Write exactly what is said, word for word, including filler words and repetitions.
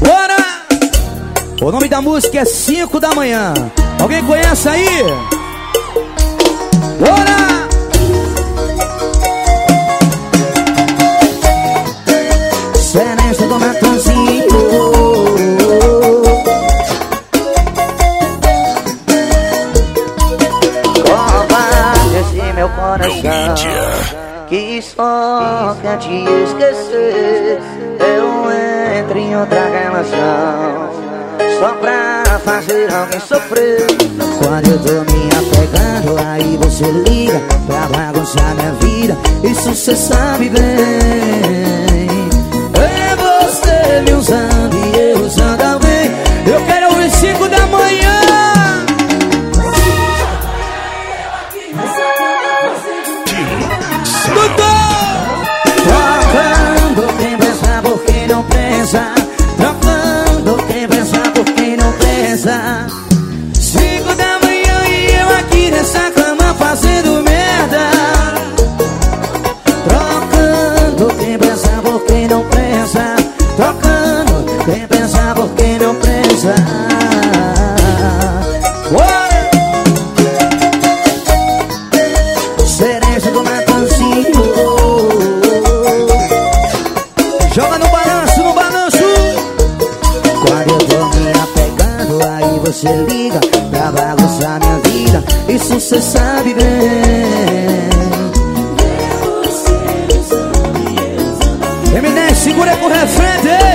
Bora! O nome da música é cinco da manhã. Alguém conhece aí? Bora! Seresta do Matanzinho. Covarde esse meu coração que só quer te esquecer. Eu entro em outra relação só pra fazer alguém sofrer. Quando eu tô me apegando, aí você liga pra bagunçar minha vida. Isso cê sabe bem. É você me usando e eu usando alguém. Eu quero ouvir cinco da manhã. Trocando quem pensa por quem não pensa. Trocando quem pensa por quem não pensa. Cinco da manhã e eu aqui nessa cama fazendo merda. Trocando quem pensa por quem não pensa. Trocando quem pensa por quem não pensa. Bora! Cereja do Matanzinho. Joga no balanço, no balanço. Quando eu tô me apegando, aí você liga pra bagunçar minha vida. Isso cê sabe bem. Eminem, segura aí pro refrão.